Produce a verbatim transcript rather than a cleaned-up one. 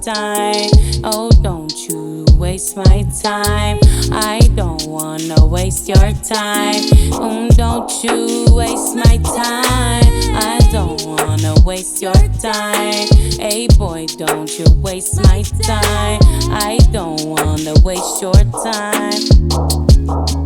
time. Oh, don't you waste my time. I don't wanna waste your time. Oh, don't you waste my time. I don't wanna waste your time. Hey boy, don't you waste my time. I don't wanna waste your time.